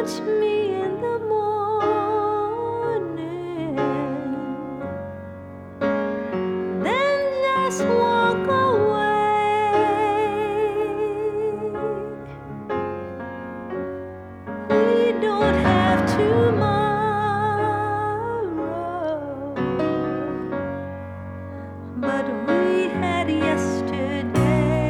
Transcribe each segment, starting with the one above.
touch me in the morning, then just walk away. We don't have tomorrow, but we had yesterday.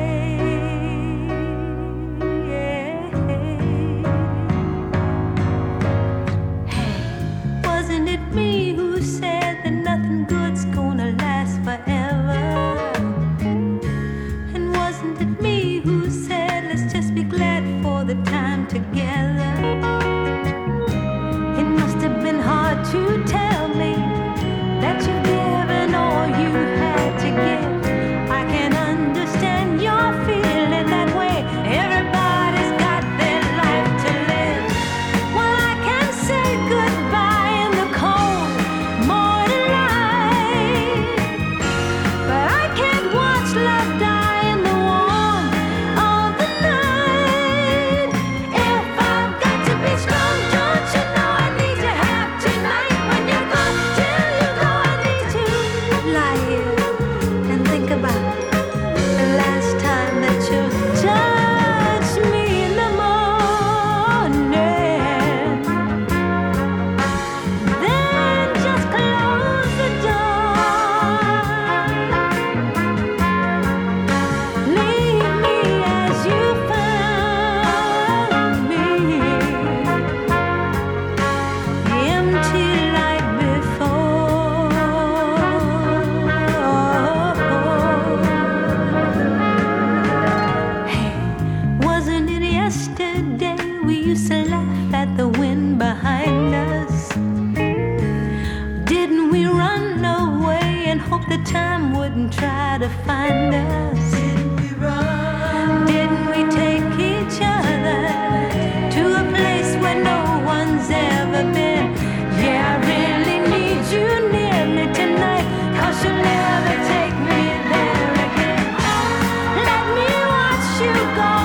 Wasn't it me who said that nothing good's gonna last forever? And wasn't it me who said let's just be glad for the time together? It must have been hard to tell me that you've given all you had to give. I can understand your feeling that way. Everybody's got their life to live. Well, I can say goodbye in the cold morning light, but I can't watch love die in the warm of the night. If I've got to be strong, don't you know I need to have tonight? When you're gone, till you go, I need to lie here and think about the last time that you touched me in the morning. Then just close the door. Leave me as you found me, empty like before. Hey, wasn't it yesterday we used to laugh at the wind behind us? Didn't we run away and hope the time wouldn't try to find us? Didn't we take each other to a place where no one's ever been? Yeah, I really need you near me tonight, 'cause you'll never take me there again. Let me watch you go